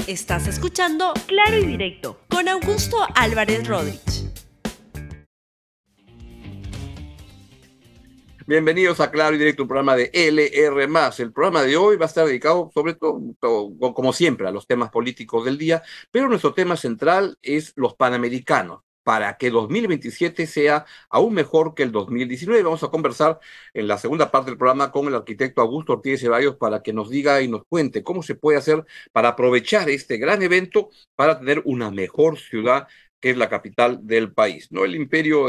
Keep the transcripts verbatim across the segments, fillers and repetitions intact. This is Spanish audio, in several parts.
Estás escuchando Claro y Directo con Augusto Álvarez Rodríguez. Bienvenidos a Claro y Directo, un programa de L R más. El programa de hoy va a estar dedicado, sobre todo, como siempre, a los temas políticos del día, pero nuestro tema central es los Panamericanos, para que dos mil veintisiete sea aún mejor que el dos mil diecinueve. Vamos a conversar en la segunda parte del programa con el arquitecto Augusto Ortiz Ceballos para que nos diga y nos cuente cómo se puede hacer para aprovechar este gran evento para tener una mejor ciudad, que es la capital del país, no el imperio,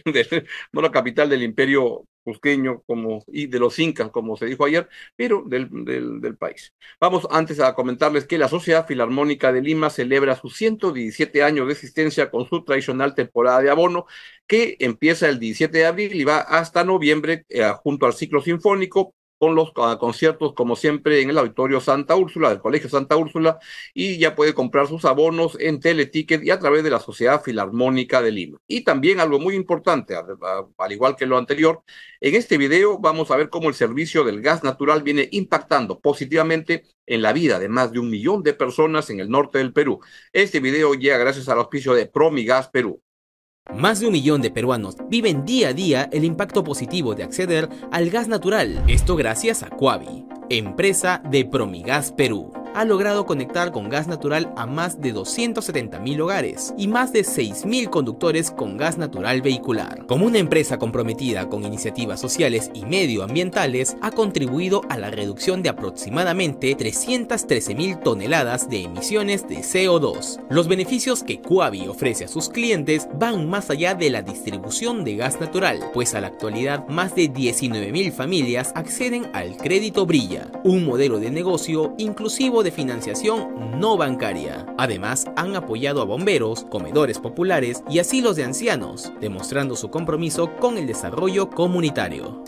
no la capital del imperio cusqueño como, y de los incas, como se dijo ayer, pero del, del, del país. Vamos antes a comentarles que la Sociedad Filarmónica de Lima celebra sus ciento diecisiete años de existencia con su tradicional temporada de abono, que empieza el diecisiete de abril y va hasta noviembre, eh, junto al ciclo sinfónico, con los uh, conciertos, como siempre, en el Auditorio Santa Úrsula, del Colegio Santa Úrsula, y ya puede comprar sus abonos en Teleticket y a través de la Sociedad Filarmónica de Lima. Y también algo muy importante, al igual que lo anterior, en este video vamos a ver cómo el servicio del gas natural viene impactando positivamente en la vida de más de un millón de personas en el norte del Perú. Este video llega gracias al auspicio de Promigas Perú. Más de un millón de peruanos viven día a día el impacto positivo de acceder al gas natural. Esto gracias a Cuavi, empresa de Promigas Perú. Ha logrado conectar con gas natural a más de doscientos setenta mil hogares y más de seis mil conductores con gas natural vehicular. Como una empresa comprometida con iniciativas sociales y medioambientales, ha contribuido a la reducción de aproximadamente trescientas trece mil toneladas de emisiones de C O dos. Los beneficios que Cuavi ofrece a sus clientes van más allá de la distribución de gas natural, pues a la actualidad más de diecinueve mil familias acceden al crédito Brilla, un modelo de negocio inclusivo de financiación no bancaria. Además, han apoyado a bomberos, comedores populares y asilos de ancianos, demostrando su compromiso con el desarrollo comunitario.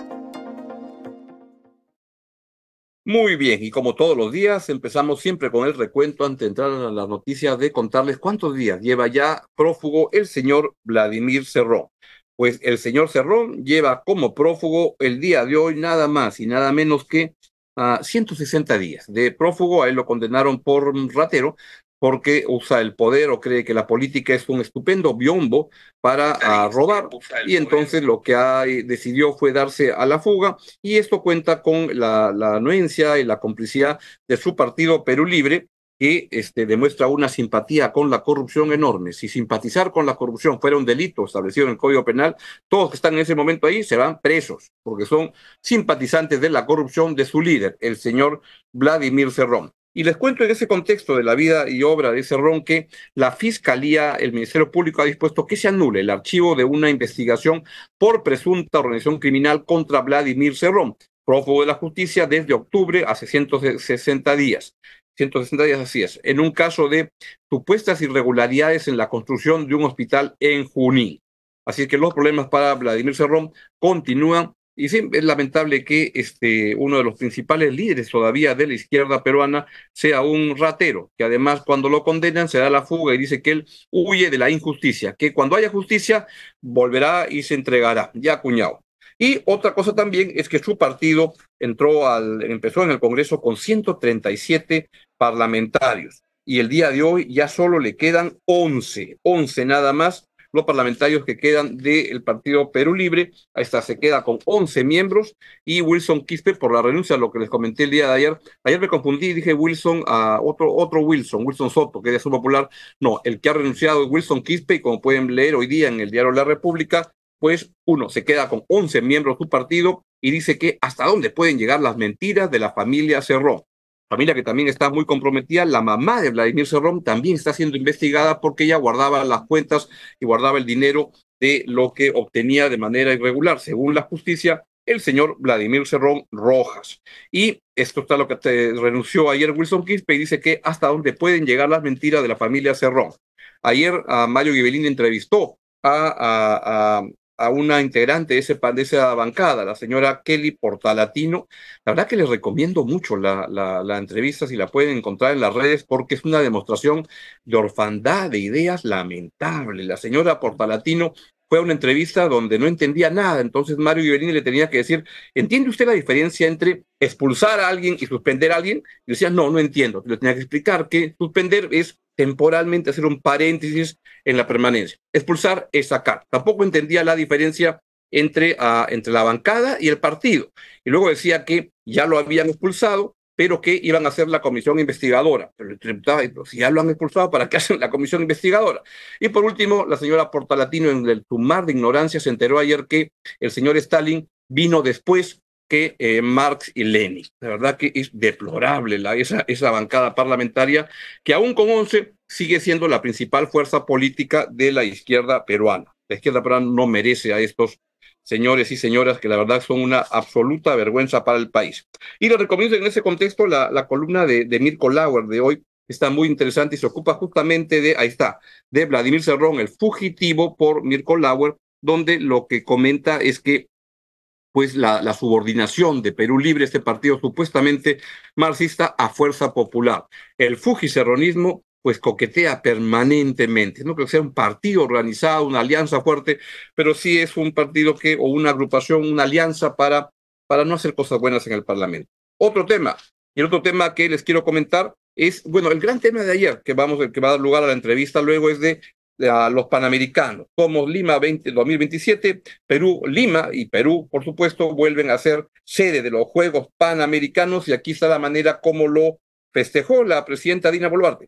Muy bien, y como todos los días, empezamos siempre con el recuento antes de entrar a las noticias, de contarles cuántos días lleva ya prófugo el señor Vladimir Cerrón. Pues el señor Cerrón lleva como prófugo el día de hoy nada más y nada menos que Uh, ciento sesenta días de prófugo. A él lo condenaron por ratero porque usa el poder o cree que la política es un estupendo biombo para uh, robar, y entonces lo que ha, decidió fue darse a la fuga, y esto cuenta con la, la anuencia y la complicidad de su partido Perú Libre, que este, demuestra una simpatía con la corrupción enorme. Si simpatizar con la corrupción fuera un delito establecido en el Código Penal, todos que están en ese momento ahí se van presos, porque son simpatizantes de la corrupción de su líder, el señor Vladimir Cerrón. Y les cuento en ese contexto de la vida y obra de Cerrón que la Fiscalía, el Ministerio Público, ha dispuesto que se anule el archivo de una investigación por presunta organización criminal contra Vladimir Cerrón, prófugo de la justicia desde octubre, hace ciento sesenta días. ciento sesenta días, así es, en un caso de supuestas irregularidades en la construcción de un hospital en Junín. Así que los problemas para Vladimir Cerrón continúan, y sí, es lamentable que este, uno de los principales líderes todavía de la izquierda peruana sea un ratero, que además cuando lo condenan se da la fuga y dice que él huye de la injusticia, que cuando haya justicia volverá y se entregará, ya cuñado. Y otra cosa también es que su partido entró al, empezó en el Congreso con ciento treinta y siete parlamentarios, y el día de hoy ya solo le quedan once, once nada más, los parlamentarios que quedan del partido Perú Libre. Ahí está, se queda con once miembros, y Wilson Quispe, por la renuncia, lo que les comenté el día de ayer, ayer me confundí, dije Wilson a otro, otro Wilson, Wilson Soto, que es de Acción Popular. No, el que ha renunciado es Wilson Quispe, y como pueden leer hoy día en el diario La República, pues uno se queda con once miembros de su partido, y dice que hasta dónde pueden llegar las mentiras de la familia Cerrón. Familia que también está muy comprometida. La mamá de Vladimir Cerrón también está siendo investigada porque ella guardaba las cuentas y guardaba el dinero de lo que obtenía de manera irregular, según la justicia, el señor Vladimir Cerrón Rojas. Y esto está lo que te renunció ayer Wilson Quispe, y dice que hasta dónde pueden llegar las mentiras de la familia Cerrón. Ayer a Mario Ghibellín entrevistó a, a, a a una integrante de, ese, de esa bancada, la señora Kelly Portalatino. La verdad que les recomiendo mucho la, la, la entrevista, si la pueden encontrar en las redes, porque es una demostración de orfandad de ideas lamentable. La señora Portalatino fue a una entrevista donde no entendía nada. Entonces Mario Giverini le tenía que decir, ¿entiende usted la diferencia entre expulsar a alguien y suspender a alguien? Y decía, no, no entiendo. Le tenía que explicar que suspender es temporalmente hacer un paréntesis en la permanencia. Expulsar es sacar. Tampoco entendía la diferencia entre, uh, entre la bancada y el partido. Y luego decía que ya lo habían expulsado, pero que iban a hacer la comisión investigadora. Pero le preguntaba, si ya lo han expulsado, ¿para qué hacen la comisión investigadora? Y por último, la señora Portalatino, en el mar de ignorancia, se enteró ayer que el señor Stalin vino después que eh, Marx y Lenin. La verdad que es deplorable la, esa, esa bancada parlamentaria, que aún con once sigue siendo la principal fuerza política de la izquierda peruana. La izquierda peruana no merece a estos señores y señoras que la verdad son una absoluta vergüenza para el país. Y les recomiendo en ese contexto la, la columna de, de Mirko Lauer de hoy, está muy interesante y se ocupa justamente de, ahí está, de Vladimir Cerrón, el fugitivo, por Mirko Lauer, donde lo que comenta es que pues la, la subordinación de Perú Libre, este partido supuestamente marxista, a Fuerza Popular. El fujicerronismo pues coquetea permanentemente. No creo que sea un partido organizado, una alianza fuerte, pero sí es un partido que, o una agrupación, una alianza para, para no hacer cosas buenas en el Parlamento. Otro tema, y el otro tema que les quiero comentar es, bueno, el gran tema de ayer, que, vamos, que va a dar lugar a la entrevista luego, es de a los Panamericanos. Somos Lima veinte, dos mil veintisiete, Perú, Lima y Perú, por supuesto, vuelven a ser sede de los Juegos Panamericanos, y aquí está la manera como lo festejó la presidenta Dina Boluarte.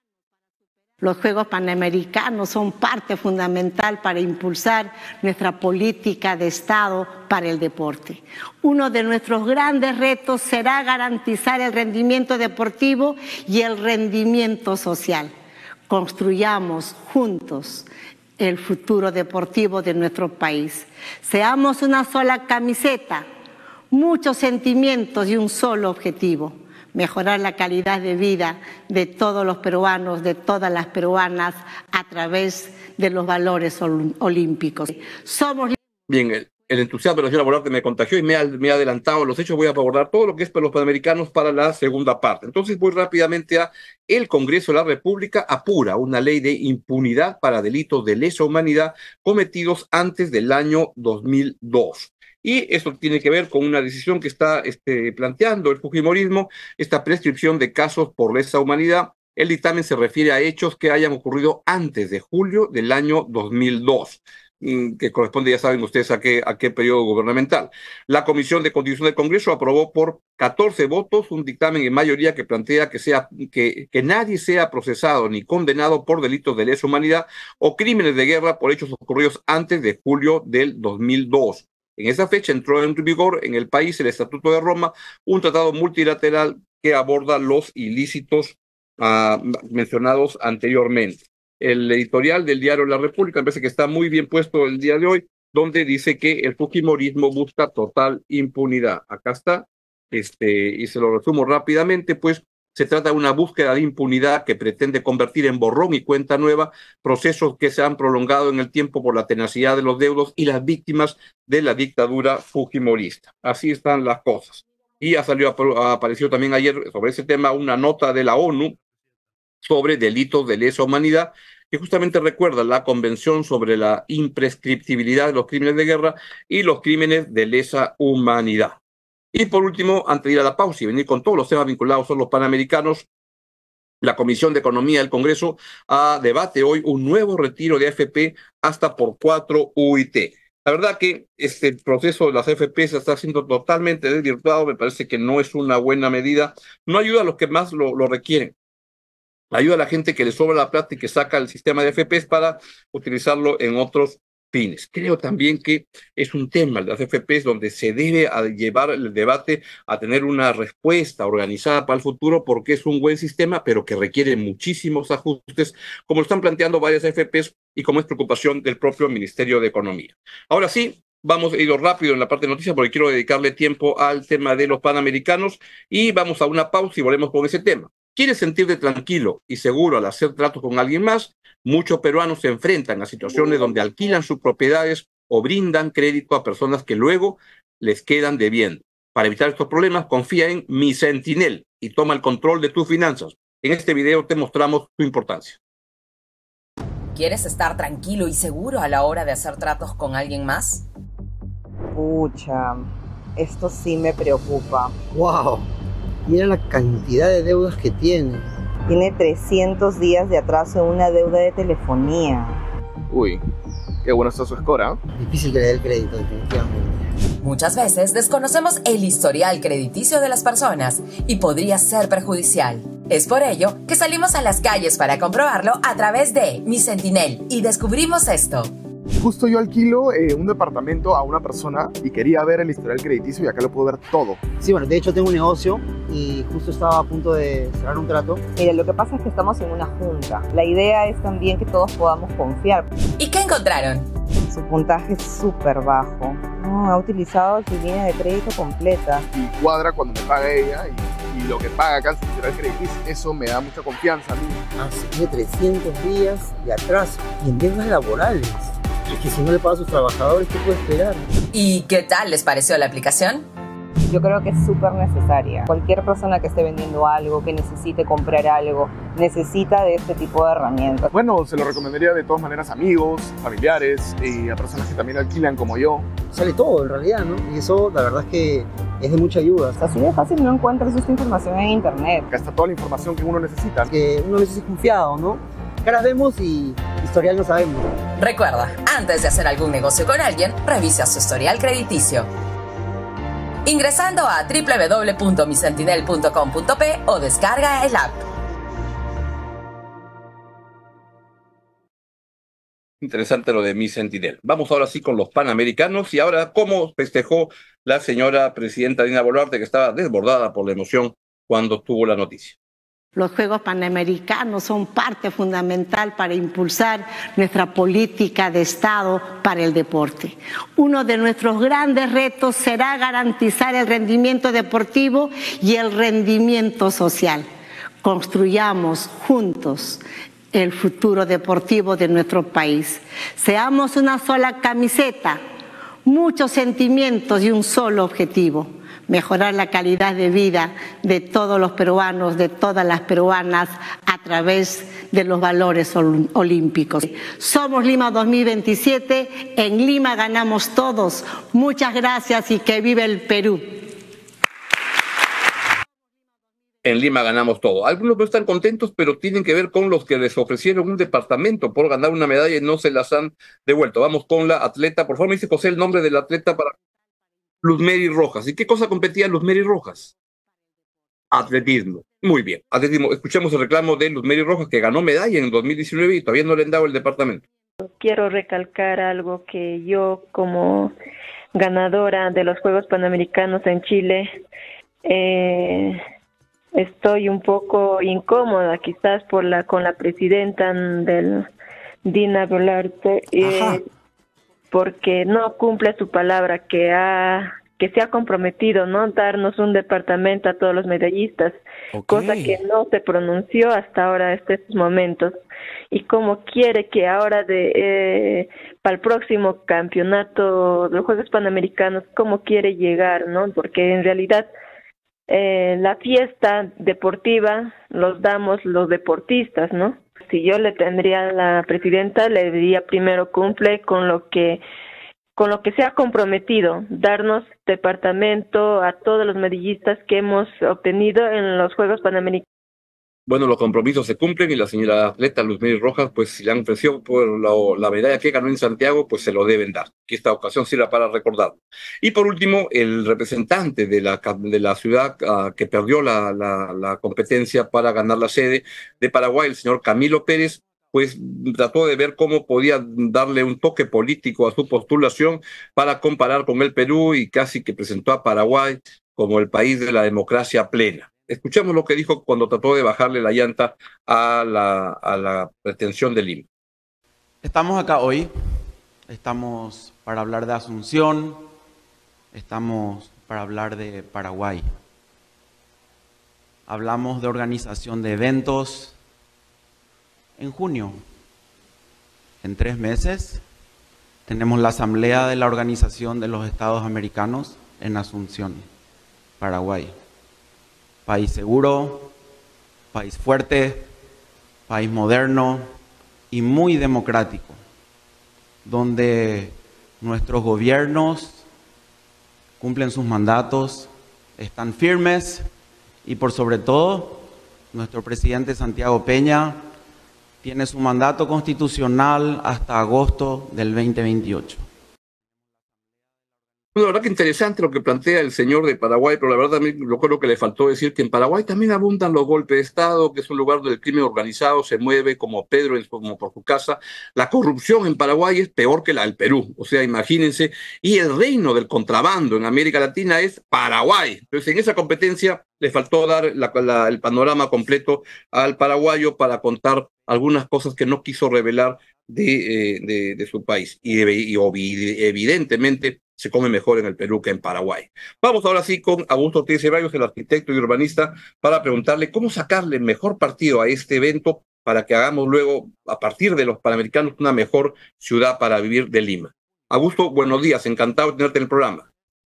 Los Juegos Panamericanos son parte fundamental para impulsar nuestra política de Estado para el deporte. Uno de nuestros grandes retos será garantizar el rendimiento deportivo y el rendimiento social. Construyamos juntos el futuro deportivo de nuestro país. Seamos una sola camiseta, muchos sentimientos y un solo objetivo: mejorar la calidad de vida de todos los peruanos, de todas las peruanas, a través de los valores olímpicos. Somos... Bien, el, el entusiasmo de la señora Boluarte me contagió y me ha, me ha adelantado los hechos. Voy a abordar todo lo que es para los Panamericanos para la segunda parte. Entonces voy rápidamente a el Congreso de la República apura una ley de impunidad para delitos de lesa humanidad cometidos antes del año dos mil dos. Y esto tiene que ver con una decisión que está este, planteando el fujimorismo, esta prescripción de casos por lesa humanidad. El dictamen se refiere a hechos que hayan ocurrido antes de julio del año dos mil dos, que corresponde, ya saben ustedes, a qué, a qué periodo gubernamental. La Comisión de Constitución del Congreso aprobó por catorce votos un dictamen en mayoría que plantea que, sea, que, que nadie sea procesado ni condenado por delitos de lesa humanidad o crímenes de guerra por hechos ocurridos antes de julio del dos mil dos. En esa fecha entró en vigor en el país el Estatuto de Roma, un tratado multilateral que aborda los ilícitos uh, mencionados anteriormente. El editorial del diario La República me parece que está muy bien puesto el día de hoy, donde dice que el fujimorismo busca total impunidad. Acá está, este, y se lo resumo rápidamente, pues se trata de una búsqueda de impunidad que pretende convertir en borrón y cuenta nueva procesos que se han prolongado en el tiempo por la tenacidad de los deudos y las víctimas de la dictadura fujimorista. Así están las cosas. Y ha salido, ha aparecido también ayer sobre ese tema una nota de la ONU sobre delitos de lesa humanidad, que justamente recuerda la Convención sobre la imprescriptibilidad de los crímenes de guerra y los crímenes de lesa humanidad. Y por último, antes de ir a la pausa y venir con todos los temas vinculados a los Panamericanos, la Comisión de Economía del Congreso a debate hoy un nuevo retiro de A F P hasta por cuatro U I T. La verdad que este proceso de las A F P se está siendo totalmente desvirtuado, me parece que no es una buena medida, no ayuda a los que más lo, lo requieren. Ayuda a la gente que le sobra la plata y que saca el sistema de A F Ps para utilizarlo en otros fines. Creo también que es un tema de las A F Ps donde se debe llevar el debate a tener una respuesta organizada para el futuro, porque es un buen sistema, pero que requiere muchísimos ajustes, como lo están planteando varias A F Ps y como es preocupación del propio Ministerio de Economía. Ahora sí, vamos a ir rápido en la parte de noticias porque quiero dedicarle tiempo al tema de los Panamericanos y vamos a una pausa y volvemos con ese tema. ¿Quieres sentirte tranquilo y seguro al hacer tratos con alguien más? Muchos peruanos se enfrentan a situaciones donde alquilan sus propiedades o brindan crédito a personas que luego les quedan debiendo. Para evitar estos problemas, confía en Mi Sentinel y toma el control de tus finanzas. En este video te mostramos su importancia. ¿Quieres estar tranquilo y seguro a la hora de hacer tratos con alguien más? Pucha, esto sí me preocupa. ¡Wow! Mira la cantidad de deudas que tiene. Tiene trescientos días de atraso en una deuda de telefonía. Uy, qué bueno está su score, ¿eh? Difícil que le dé el crédito, definitivamente. Muchas veces desconocemos el historial crediticio de las personas y podría ser perjudicial. Es por ello que salimos a las calles para comprobarlo a través de Mi Sentinel y descubrimos esto. Justo yo alquilo eh, un departamento a una persona y quería ver el historial crediticio y acá lo puedo ver todo. Sí, bueno, de hecho tengo un negocio y justo estaba a punto de cerrar un trato. Mira, lo que pasa es que estamos en una junta. La idea es también que todos podamos confiar. ¿Y qué encontraron? Su puntaje es súper bajo. No, ha utilizado su línea de crédito completa. Y cuadra cuando me paga ella y, y lo que paga acá en su historial crediticio. Eso me da mucha confianza a mí. Ah, sí, tiene trescientos días de atraso y en deudas laborales. Es que si no le paga a sus trabajadores, ¿qué puede esperar? ¿Y qué tal les pareció la aplicación? Yo creo que es súper necesaria. Cualquier persona que esté vendiendo algo, que necesite comprar algo, necesita de este tipo de herramientas. Bueno, se lo recomendaría de todas maneras a amigos, familiares y a personas que también alquilan como yo. Sale todo en realidad, ¿no? Y eso la verdad es que es de mucha ayuda. Así de fácil no encuentras esta información en internet. Acá está toda la información que uno necesita. Que uno a veces es confiado, ¿no? Caras vemos y historial no sabemos. Recuerda, antes de hacer algún negocio con alguien, revisa su historial crediticio. Ingresando a doble u doble u doble u punto mi sentinel punto com punto pe o descarga el app. Interesante lo de Mi Sentinel. Vamos ahora sí con los Panamericanos y ahora cómo festejó la señora presidenta Dina Boluarte, que estaba desbordada por la emoción cuando tuvo la noticia. Los Juegos Panamericanos son parte fundamental para impulsar nuestra política de Estado para el deporte. Uno de nuestros grandes retos será garantizar el rendimiento deportivo y el rendimiento social. Construyamos juntos el futuro deportivo de nuestro país. Seamos una sola camiseta, muchos sentimientos y un solo objetivo: mejorar la calidad de vida de todos los peruanos, de todas las peruanas, a través de los valores olímpicos. Somos Lima dos mil veintisiete, en Lima ganamos todos. Muchas gracias y que viva el Perú. En Lima ganamos todo. Algunos no están contentos, pero tienen que ver con los que les ofrecieron un departamento por ganar una medalla y no se las han devuelto. Vamos con la atleta. Por favor, me dice José el nombre de la atleta para... Luzmeri Rojas. ¿Y qué cosa competía Luzmeri Rojas? Atletismo. Muy bien. Atletismo. Escuchemos el reclamo de Luzmeri Rojas, que ganó medalla en dos mil diecinueve y todavía no le han dado el departamento. Quiero recalcar algo que yo, como ganadora de los Juegos Panamericanos en Chile, eh, estoy un poco incómoda quizás por la con la presidenta del Dina Boluarte. Eh, porque no cumple su palabra que ha que se ha comprometido, ¿no? Darnos un departamento a todos los medallistas, okay. Cosa que no se pronunció hasta ahora, hasta estos momentos. Y como quiere que ahora de eh, para el próximo campeonato de los Juegos Panamericanos, cómo quiere llegar, ¿no? Porque en realidad eh, la fiesta deportiva los damos los deportistas, ¿no? Si yo le tendría a la presidenta, le diría primero cumple con lo que con lo que se ha comprometido, darnos departamento a todos los medallistas que hemos obtenido en los Juegos Panamericanos. Bueno, los compromisos se cumplen y la señora atleta Luzmeri Rojas, pues si le han ofrecido por la, la medalla que ganó en Santiago, pues se lo deben dar. Que esta ocasión sirva para recordarlo. Y por último, el representante de la, de la ciudad uh, que perdió la, la, la competencia para ganar la sede de Paraguay, el señor Camilo Pérez, pues trató de ver cómo podía darle un toque político a su postulación para comparar con el Perú y casi que presentó a Paraguay como el país de la democracia plena. Escuchemos lo que dijo cuando trató de bajarle la llanta a la, a la pretensión de Lima. Estamos acá hoy, estamos para hablar de Asunción, estamos para hablar de Paraguay. Hablamos de organización de eventos en junio. En tres meses tenemos la asamblea de la Organización de los Estados Americanos en Asunción, Paraguay. País seguro, país fuerte, país moderno, y muy democrático, donde nuestros gobiernos cumplen sus mandatos, están firmes y por sobre todo nuestro presidente Santiago Peña tiene su mandato constitucional hasta agosto del veinte veintiocho. Bueno, la verdad que interesante lo que plantea el señor de Paraguay, pero la verdad también lo creo que le faltó decir que en Paraguay también abundan los golpes de Estado, que es un lugar donde el crimen organizado se mueve como Pedro, como por su casa. La corrupción en Paraguay es peor que la del Perú, o sea, imagínense. Y el reino del contrabando en América Latina es Paraguay. Entonces, en esa competencia le faltó dar la, la, el panorama completo al paraguayo para contar algunas cosas que no quiso revelar de, eh, de, de su país. Y, y, y evidentemente se come mejor en el Perú que en Paraguay. Vamos ahora sí con Augusto Ortiz Ceballos, el arquitecto y urbanista, para preguntarle cómo sacarle el mejor partido a este evento para que hagamos luego, a partir de los Panamericanos, una mejor ciudad para vivir de Lima. Augusto, buenos días, encantado de tenerte en el programa.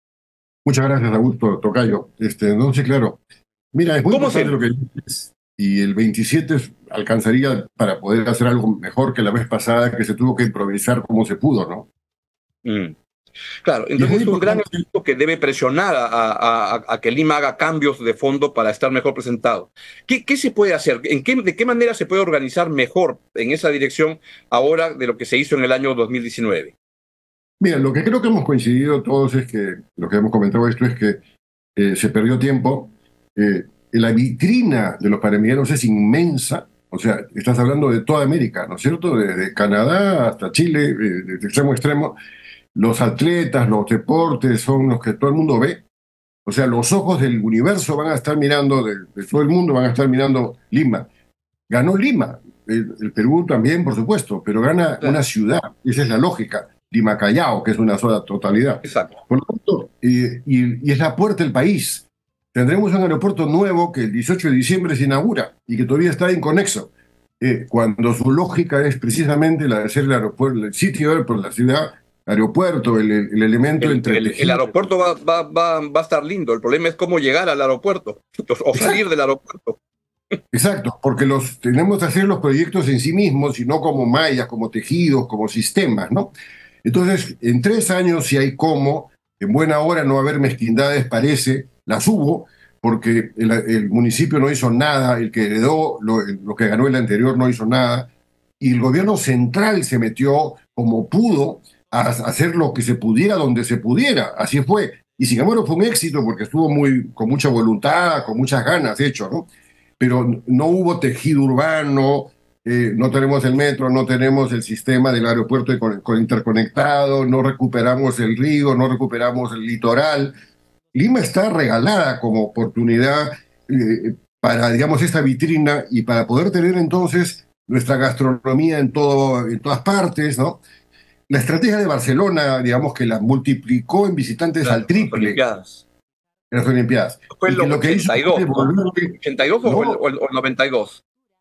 Muchas gracias, Augusto, tocayo. Este, entonces, claro, mira, es muy importante lo que dices, y el veintisiete alcanzaría para poder hacer algo mejor que la vez pasada, que se tuvo que improvisar como se pudo, ¿no? Mm. Claro, entonces es un gran evento que debe presionar a, a, a que Lima haga cambios de fondo para estar mejor presentado. ¿Qué, qué se puede hacer? ¿En qué, ¿De qué manera se puede organizar mejor en esa dirección ahora de lo que se hizo en el año dos mil diecinueve? Mira, lo que creo que hemos coincidido todos es que, lo que hemos comentado esto es que eh, se perdió tiempo. Eh, la vitrina de los panamericanos es inmensa. O sea, estás hablando de toda América, ¿no es cierto? Desde Canadá hasta Chile, eh, de extremo a extremo. Los atletas, los deportes son los que todo el mundo ve. O sea, los ojos del universo van a estar mirando, de, de todo el mundo van a estar mirando Lima. Ganó Lima, el, el Perú también, por supuesto, pero gana una ciudad. Esa es la lógica. Lima Callao, que es una sola totalidad. Exacto. Por lo tanto, eh, y, y es la puerta del país. Tendremos un aeropuerto nuevo que el dieciocho de diciembre se inaugura y que todavía está inconexo. Eh, cuando su lógica es precisamente la de ser el aeropuerto, el sitio por la ciudad, aeropuerto, el, el elemento el, entre... El, el aeropuerto va, va, va, va a estar lindo, el problema es cómo llegar al aeropuerto o salir Exacto. del aeropuerto. Exacto, porque los, tenemos que hacer los proyectos en sí mismos y no como mallas, como tejidos, como sistemas, ¿no? Entonces, en tres años, si hay cómo, en buena hora no va a haber mezquindades, parece, las hubo, porque el, el municipio no hizo nada, el que heredó lo, lo que ganó el anterior no hizo nada, y el gobierno central se metió como pudo a hacer lo que se pudiera donde se pudiera, así fue. Y sin embargo fue un éxito porque estuvo muy, con mucha voluntad, con muchas ganas, hecho, ¿no? Pero no hubo tejido urbano, eh, no tenemos el metro, no tenemos el sistema del aeropuerto interconectado, no recuperamos el río, no recuperamos el litoral. Lima está regalada como oportunidad eh, para, digamos, esta vitrina y para poder tener entonces nuestra gastronomía en, todo, en todas partes, ¿no? La estrategia de Barcelona, digamos que la multiplicó en visitantes claro, al triple. Olimpiadas. En las Olimpiadas. ¿Fue el ochenta y dos, ¿no? ¿ochenta y dos no, o, el, o el noventa y dos?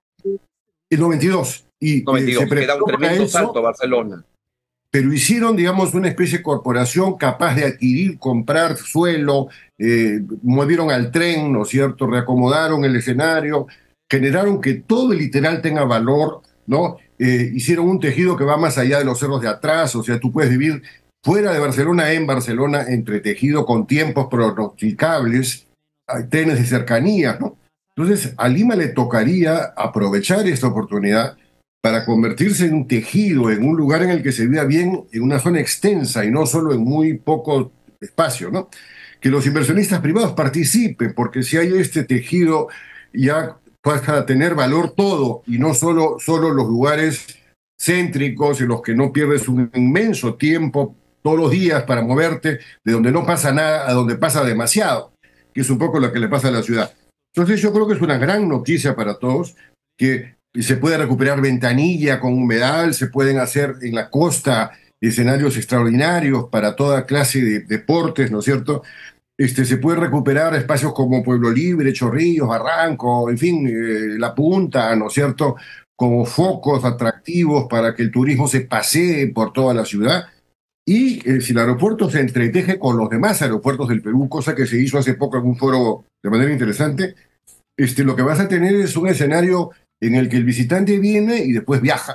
El noventa y dos. Y, noventa y dos, se que da un tremendo eso, salto Barcelona. Pero hicieron, digamos, una especie de corporación capaz de adquirir, comprar suelo, eh, movieron al tren, ¿no es cierto? Reacomodaron el escenario, generaron que todo el literal tenga valor, ¿no? Eh, hicieron un tejido que va más allá de los cerros de atrás, o sea, tú puedes vivir fuera de Barcelona, en Barcelona, entretejido con tiempos pronosticables, trenes de cercanía, ¿no? Entonces, a Lima le tocaría aprovechar esta oportunidad para convertirse en un tejido, en un lugar en el que se viva bien, en una zona extensa y no solo en muy poco espacio, ¿no? Que los inversionistas privados participen, porque si hay este tejido ya para tener valor todo y no solo, solo los lugares céntricos en los que no pierdes un inmenso tiempo todos los días para moverte de donde no pasa nada a donde pasa demasiado, que es un poco lo que le pasa a la ciudad. Entonces yo creo que es una gran noticia para todos que se puede recuperar Ventanilla con humedal, se pueden hacer en la costa escenarios extraordinarios para toda clase de deportes, ¿no es cierto? Este, se puede recuperar espacios como Pueblo Libre, Chorrillos, Barranco, en fin, eh, La Punta, ¿no es cierto?, como focos atractivos para que el turismo se pasee por toda la ciudad. Y eh, si el aeropuerto se entreteje con los demás aeropuertos del Perú, cosa que se hizo hace poco en un foro de manera interesante, este, lo que vas a tener es un escenario en el que el visitante viene y después viaja.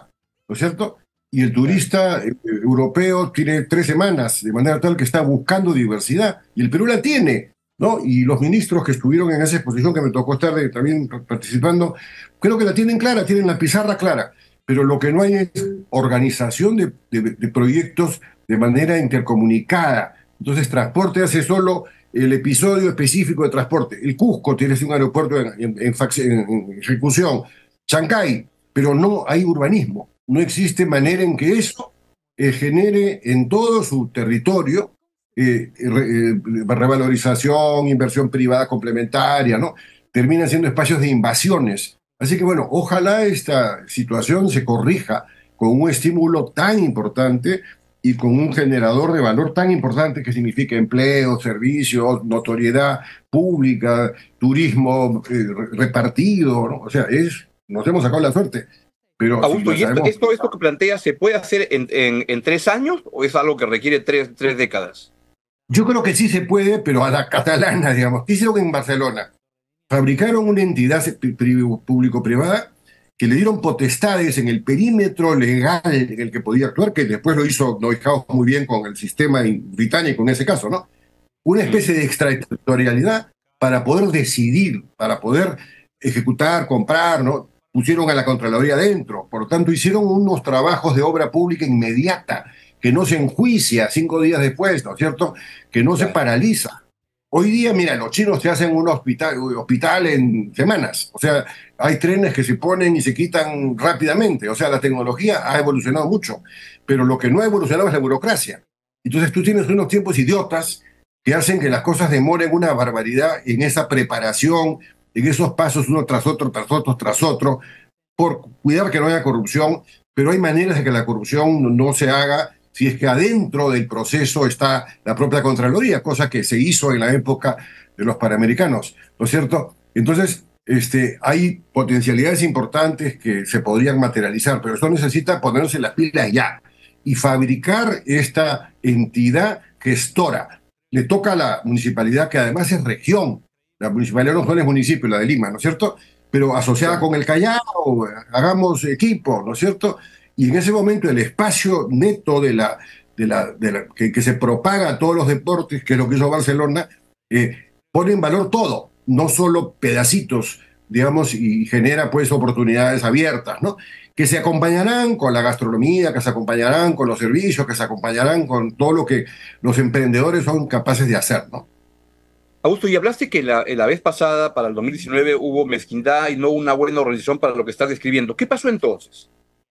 ¿no es cierto? Y el turista eh, europeo tiene tres semanas, de manera tal que está buscando diversidad, y el Perú la tiene, ¿no? Y los ministros que estuvieron en esa exposición que me tocó estar de, también participando, creo que la tienen clara, tienen la pizarra clara, pero lo que no hay es organización de, de, de proyectos de manera intercomunicada. Entonces, transporte hace solo el episodio específico de transporte. El Cusco tiene un aeropuerto en, en, en, en ejecución, Chancay, pero no hay urbanismo. No existe manera en que eso eh, genere en todo su territorio eh, re, eh, revalorización, inversión privada complementaria, ¿no? Terminan siendo espacios de invasiones. Así que bueno, ojalá esta situación se corrija con un estímulo tan importante y con un generador de valor tan importante que significa empleo, servicios, notoriedad pública, turismo eh, repartido, ¿no? O sea, es, nos hemos sacado la suerte. Pero Augusto, si ¿y esto, sabemos... esto, esto que plantea se puede hacer en, en, en tres años o es algo que requiere tres, tres décadas? Yo creo que sí se puede, pero a la catalana, digamos. ¿Qué hicieron en Barcelona? Fabricaron una entidad público-privada que le dieron potestades en el perímetro legal en el que podía actuar, que después lo hizo Neuhaus muy bien con el sistema británico en ese caso, ¿no? Una especie de extraterritorialidad para poder decidir, para poder ejecutar, comprar, ¿no? Pusieron a la Contraloría adentro, por lo tanto hicieron unos trabajos de obra pública inmediata, que no se enjuicia cinco días después, ¿no es cierto? Que no se paraliza. Hoy día, mira, los chinos te hacen un hospital, hospital en semanas, o sea, hay trenes que se ponen y se quitan rápidamente, o sea, la tecnología ha evolucionado mucho, pero lo que no ha evolucionado es la burocracia. Entonces tú tienes unos tiempos idiotas que hacen que las cosas demoren una barbaridad en esa preparación, en esos pasos uno tras otro, tras otro, tras otro, por cuidar que no haya corrupción, pero hay maneras de que la corrupción no se haga si es que adentro del proceso está la propia Contraloría, cosa que se hizo en la época de los Panamericanos, ¿no es cierto? Entonces, este, hay potencialidades importantes que se podrían materializar, pero eso necesita ponerse las pilas ya y fabricar esta entidad gestora. Le toca a la municipalidad, que además es región. La municipalidad no solo es municipio, la de Lima, ¿no es cierto? Pero asociada con el Callao, hagamos equipo, ¿no es cierto? Y en ese momento el espacio neto de la, de la, de la, que, que se propaga a todos los deportes, que es lo que hizo Barcelona, eh, pone en valor todo, no solo pedacitos, digamos, y genera pues oportunidades abiertas, ¿no? Que se acompañarán con la gastronomía, que se acompañarán con los servicios, que se acompañarán con todo lo que los emprendedores son capaces de hacer, ¿no? Augusto, y hablaste que la, la vez pasada, para el dos mil diecinueve, hubo mezquindad y no una buena organización para lo que estás describiendo. ¿Qué pasó entonces?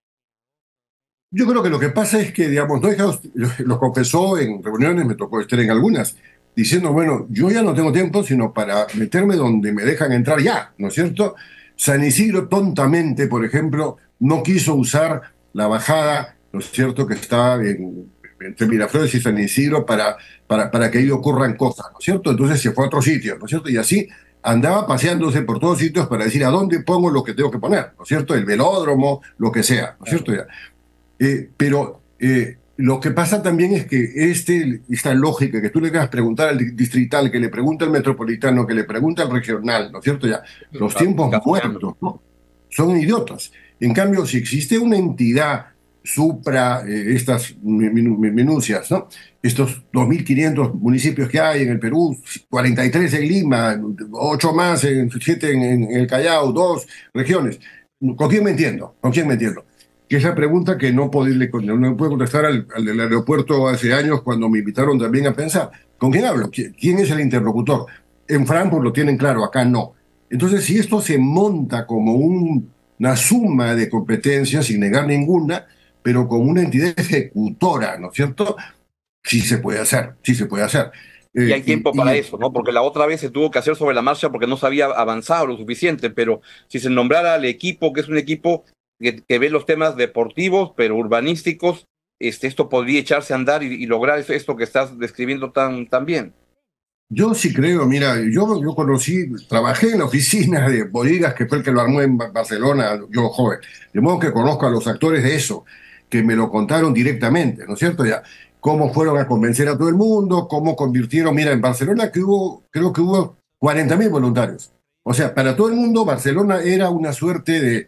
Yo creo que lo que pasa es que, digamos, Neuhaus lo confesó en reuniones, me tocó estar en algunas, diciendo, bueno, yo ya no tengo tiempo sino para meterme donde me dejan entrar ya, ¿no es cierto? San Isidro tontamente, por ejemplo, no quiso usar la bajada, ¿no es cierto?, que está en, entre Miraflores y San Isidro para, para, para que ahí ocurran cosas, ¿no es cierto? Entonces se fue a otro sitio, ¿no es cierto? Y así andaba paseándose por todos sitios para decir a dónde pongo lo que tengo que poner, ¿no es cierto? El velódromo, lo que sea, ¿no es cierto? Ya. Eh, pero eh, lo que pasa también es que este, esta lógica que tú le das preguntar al distrital, que le pregunta al metropolitano, que le pregunta al regional, ¿no es cierto? Ya, los tiempos muertos, ¿no? Son idiotas. En cambio, si existe una entidad supra eh, estas minucias, ¿no? Estos dos mil quinientos municipios que hay en el Perú, cuarenta y tres en Lima, ocho más, en, siete en, en el Callao, dos regiones. ¿Con quién me entiendo? ¿Con quién me entiendo? Que es la pregunta que no puedo, no puedo contestar al, al del aeropuerto hace años cuando me invitaron también a pensar. ¿Con quién hablo? ¿Quién es el interlocutor? En Frankfurt lo tienen claro, acá no. Entonces, si esto se monta como un, una suma de competencias, sin negar ninguna, pero con una entidad ejecutora, ¿no es cierto? Sí se puede hacer, sí se puede hacer. Eh, y hay tiempo y, para y, eso, ¿no? Porque la otra vez se tuvo que hacer sobre la marcha porque no se había avanzado lo suficiente, pero si se nombrara al equipo, que es un equipo que, que ve los temas deportivos, pero urbanísticos, este, esto podría echarse a andar y, y lograr esto que estás describiendo tan, tan bien. Yo sí creo, mira, yo, yo conocí, trabajé en la oficina de Bodegas, que fue el que lo armó en Barcelona, yo joven, de modo que conozco a los actores de eso, que me lo contaron directamente, ¿no es cierto? Ya, cómo fueron a convencer a todo el mundo, cómo convirtieron, mira, en Barcelona que hubo, creo que hubo cuarenta mil voluntarios. O sea, para todo el mundo Barcelona era una suerte de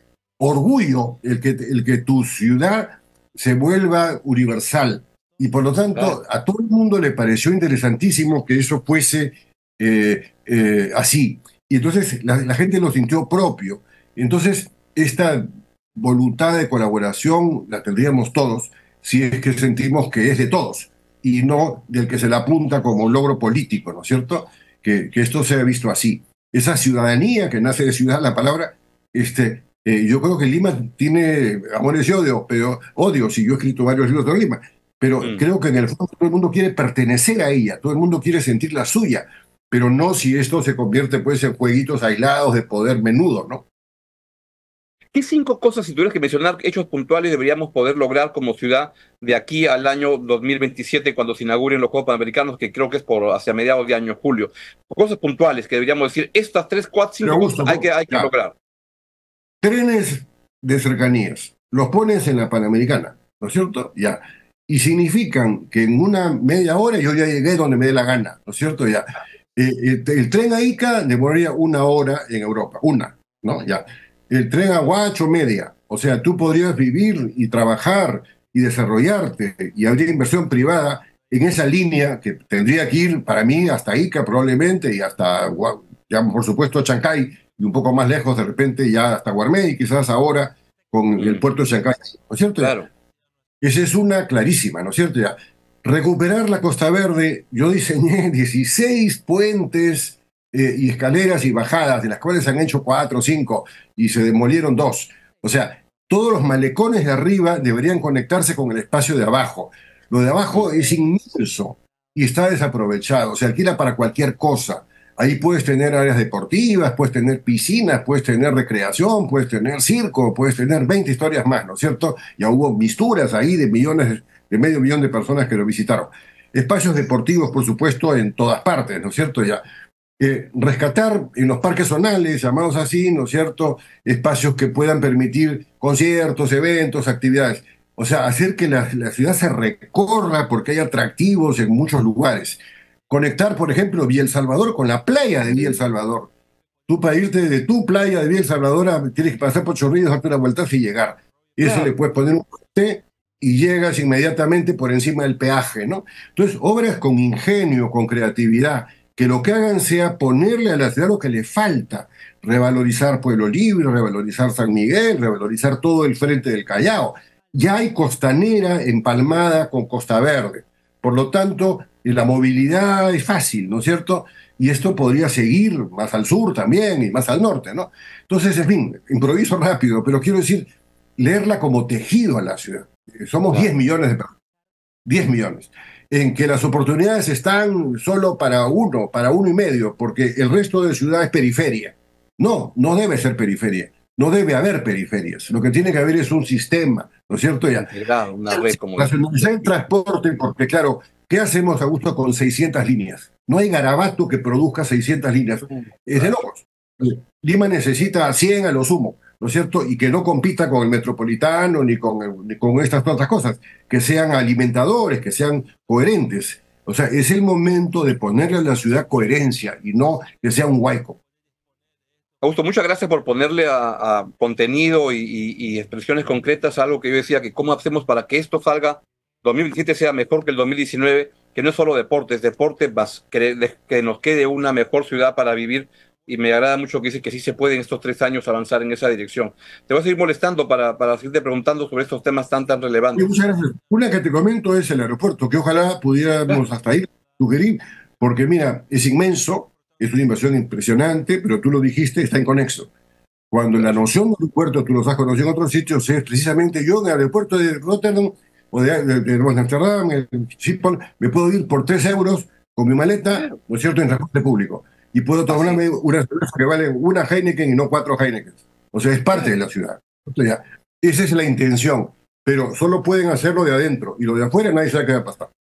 orgullo el que, el que tu ciudad se vuelva universal. Y por lo tanto, claro, a todo el mundo le pareció interesantísimo que eso fuese eh, eh, así. Y entonces la, la gente lo sintió propio. Entonces, esta voluntad de colaboración la tendríamos todos si es que sentimos que es de todos y no del que se la apunta como logro político, ¿no es cierto? Que, que esto se ha visto así. Esa ciudadanía que nace de ciudad, la palabra, este, eh, yo creo que Lima tiene amores y odio, pero odio, si yo he escrito varios libros de Lima, pero mm. creo que en el fondo todo el mundo quiere pertenecer a ella, todo el mundo quiere sentir la suya, pero no si esto se convierte pues en jueguitos aislados de poder menudo, ¿no? ¿Qué cinco cosas, si tuvieras que mencionar hechos puntuales, deberíamos poder lograr como ciudad de aquí al año dos mil veintisiete, cuando se inauguren los Juegos Panamericanos, que creo que es por hacia mediados de año, julio? Cosas puntuales que deberíamos decir, estas tres, cuatro, cinco cosas hay que, hay que lograr. Trenes de cercanías, los pones en la Panamericana, ¿no es cierto? Ya. Y significan que en una media hora yo ya llegué donde me dé la gana, ¿no es cierto? Ya. Eh, el, el tren a Ica demoraría una hora en Europa, una, ¿no? Ya. El tren a Huacho, media. O sea, tú podrías vivir y trabajar y desarrollarte y habría inversión privada en esa línea que tendría que ir, para mí, hasta Ica probablemente y hasta, ya, por supuesto, Chancay y un poco más lejos, de repente, ya hasta Guarmey, quizás ahora con el puerto de Chancay, ¿no es cierto? Claro. Esa es una clarísima, ¿no es cierto? Ya. Recuperar la Costa Verde, yo diseñé dieciséis puentes eh, y escaleras y bajadas, de las cuales se han hecho cuatro o cinco, y se demolieron dos. O sea, todos los malecones de arriba deberían conectarse con el espacio de abajo. Lo de abajo es inmenso y está desaprovechado, se alquila para cualquier cosa. Ahí puedes tener áreas deportivas, puedes tener piscinas, puedes tener recreación, puedes tener circo, puedes tener veinte historias más, ¿no es cierto? Ya hubo misturas ahí de millones, de medio millón de personas que lo visitaron. Espacios deportivos, por supuesto, en todas partes, ¿no es cierto? Ya. Eh, rescatar en los parques zonales, llamados así, ¿no es cierto?, espacios que puedan permitir conciertos, eventos, actividades. O sea, hacer que la, la ciudad se recorra porque hay atractivos en muchos lugares. Conectar, por ejemplo, Villa El Salvador con la playa de Villa El Salvador. Tú para irte de tu playa de Villa El Salvador a, tienes que pasar por Chorrillos, darte una vuelta y llegar. Eso claro. Le puedes poner un puente y llegas inmediatamente por encima del peaje, ¿no? Entonces, obras con ingenio, con creatividad, que lo que hagan sea ponerle a la ciudad lo que le falta, revalorizar Pueblo Libre, revalorizar San Miguel, revalorizar todo el frente del Callao. Ya hay costanera empalmada con Costa Verde. Por lo tanto, la movilidad es fácil, ¿no es cierto? Y esto podría seguir más al sur también y más al norte, ¿no? Entonces, en fin, improviso rápido, pero quiero decir, leerla como tejido a la ciudad. Somos diez millones de personas, diez millones, en que las oportunidades están solo para uno, para uno y medio, porque el resto de ciudad es periferia. No, no debe ser periferia. No debe haber periferias. Lo que tiene que haber es un sistema, ¿no es cierto? Ya. Una red como racionalizar el transporte, porque claro, ¿qué hacemos, Augusto, con seiscientas líneas? No hay garabato que produzca seiscientas líneas. Es de locos. Lima necesita cien a lo sumo, ¿no es cierto? Y que no compita con el metropolitano ni con, el, ni con estas otras cosas, que sean alimentadores, que sean coherentes. O sea, es el momento de ponerle a la ciudad coherencia y no que sea un huaico. Augusto, muchas gracias por ponerle a, a contenido y, y, y expresiones concretas a algo que yo decía, que cómo hacemos para que esto salga, dos mil veintisiete sea mejor que el dos mil diecinueve, que no es solo deportes, deporte, que, que nos quede una mejor ciudad para vivir, y me agrada mucho que dice que sí se puede en estos tres años avanzar en esa dirección. Te voy a seguir molestando para, para seguirte preguntando sobre estos temas tan, tan relevantes. Muchas gracias. Una que te comento es el aeropuerto, que ojalá pudiéramos hasta ahí sugerir, porque mira, es inmenso, es una inversión impresionante, pero tú lo dijiste, está inconexo. Cuando la noción del aeropuerto, tú lo has conocido en otros sitios, es precisamente yo en el aeropuerto de Rotterdam o de, de, de Amsterdam, en Schiphol, me puedo ir por tres euros con mi maleta, ¿no es cierto?, en transporte público. Y puedo tomarme una cerveza que vale una Heineken y no cuatro Heineken. O sea, es parte de la ciudad. O sea, esa es la intención. Pero solo pueden hacerlo de adentro. Y lo de afuera nadie sabe qué va a pasar.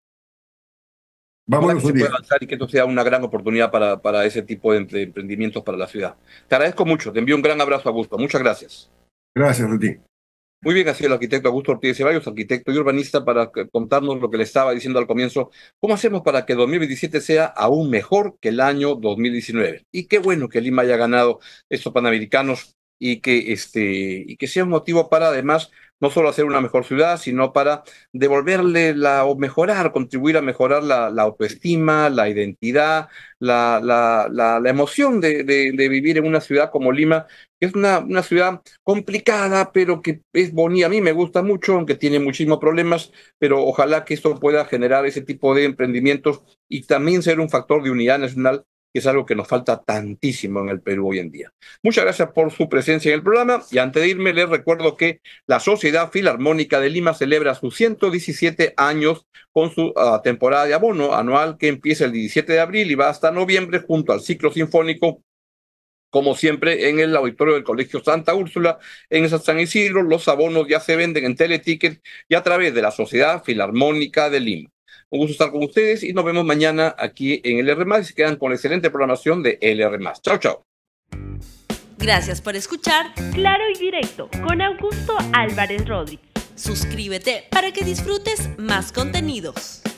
Vámonos un día. Avanzar y que esto sea una gran oportunidad para, para ese tipo de emprendimientos para la ciudad. Te agradezco mucho. Te envío un gran abrazo, Augusto. Muchas gracias. Gracias a ti. Muy bien, ha sido el arquitecto Augusto Ortiz Ceballos, arquitecto y urbanista, para contarnos lo que le estaba diciendo al comienzo. ¿Cómo hacemos para que dos mil veintisiete sea aún mejor que el año dos mil diecinueve? Y qué bueno que Lima haya ganado estos Panamericanos. y que, este, y que sea un motivo para además no solo hacer una mejor ciudad, sino para devolverle la, o mejorar, contribuir a mejorar la, la autoestima, la identidad, la, la, la, la emoción de, de, de vivir en una ciudad como Lima, que es una, una ciudad complicada, pero que es bonita. A mí me gusta mucho, aunque tiene muchísimos problemas, pero ojalá que esto pueda generar ese tipo de emprendimientos y también ser un factor de unidad nacional, que es algo que nos falta tantísimo en el Perú hoy en día. Muchas gracias por su presencia en el programa, y antes de irme les recuerdo que la Sociedad Filarmónica de Lima celebra sus ciento diecisiete años con su uh, temporada de abono anual, que empieza el diecisiete de abril y va hasta noviembre, junto al ciclo sinfónico, como siempre, en el auditorio del Colegio Santa Úrsula, en San Isidro. Los abonos ya se venden en Teleticket y a través de la Sociedad Filarmónica de Lima. Un gusto estar con ustedes y nos vemos mañana aquí en L R más, y se quedan con la excelente programación de L R más. Chao, chao. Gracias por escuchar Claro y Directo con Augusto Álvarez Rodríguez. Suscríbete para que disfrutes más contenidos.